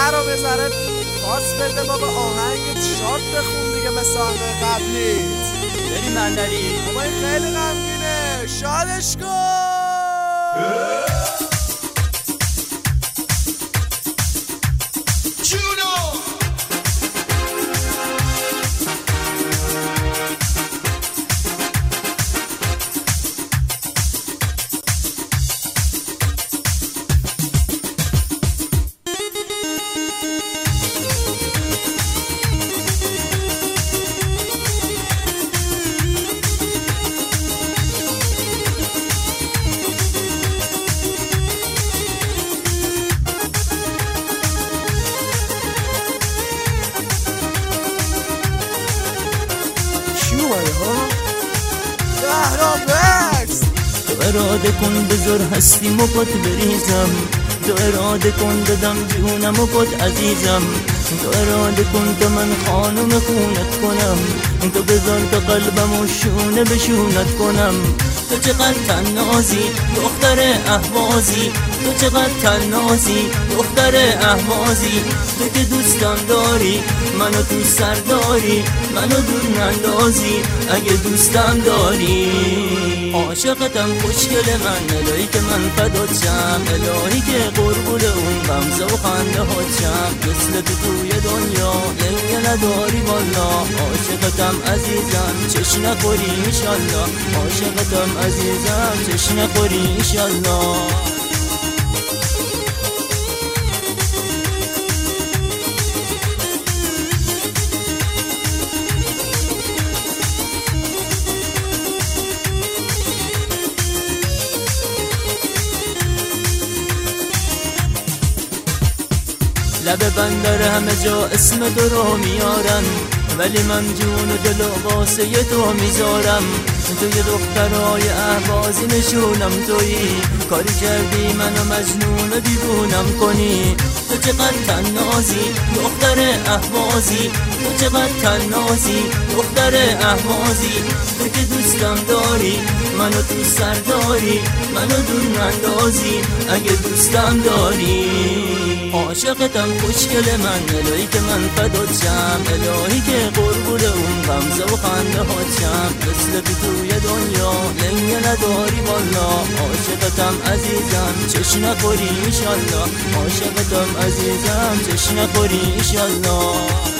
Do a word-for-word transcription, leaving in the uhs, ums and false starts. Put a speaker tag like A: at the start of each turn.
A: رو بذاره باز بده بابا، آهنگ شاد بخون دیگه مثل آهنگ قبلیت.
B: بریم مندری
A: بابا این خیلی غمگینه، شادش کن.
B: تو اراده کن بذار هستیم و پات بریزم، تو اراده کن دادم جونم و پات عزیزم، تو اراده کن تا من خانم خونت کنم، تو بذار تا قلبم و شونه به شونت کنم. تو چقدر تنازی دختر اهوازی، تو چقدر تنازی دختر اهوازی، تو که دوستم داری منو تو سر داری، منو دور نندازی اگه دوستم داری. عاشقتم خوشگل من، الهی که من فدات شم، الهی که قربون اون غمزه و خنده هات شم، مثل تو توی دنیا لنگه نداری والا. عاشقتم عزیزم چش نخوری انشالله، عاشقتم عزیزم چش نخوری انشالله. لب بندر همه جا اسم تو رو میارن، ولی من جون و دل و واسه تو میذارم. تو یه دخترای اهوازی نشونم تویی، کاری کردی منو مجنون و دیوونم کنی. تو چقدر تنازی دختر اهوازی، تو چقدر تنازی دختر اهوازی، تو که دوستم داری منو تو سر داری، منو دور نندازی اگه دوستم داری. عاشقتم خوشگل من، الهی که من فدات شم، الهی که قربون اون غمزه و خنده هات شم، مثل تو توی دنیا لنگه نداری والا. عاشقتم عزیزم چش نخوری انشالله، عاشقتم عزیزم چش نخوری انشالله.